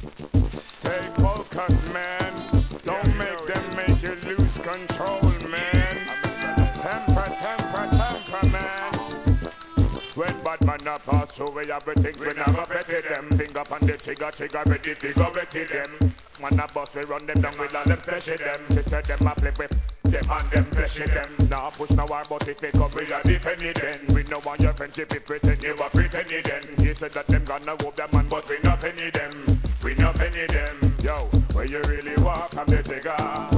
Stay focused, man. Don't make them make you lose control, man. Temper, temper, temper, man. When bad man a pass through, we have the things we never petty them. Finger on the trigger, ready to go betty them. Man a boss, we run them down with all them special them. She said them a play with them and them fleshy them. Now push no war, but if it come, we are defending them. We know want your friendship, if pretend you are pretending them. He said that them gonna whoop them man, but we not penny them. We not penny them. Yo, where you really walk from the trigger?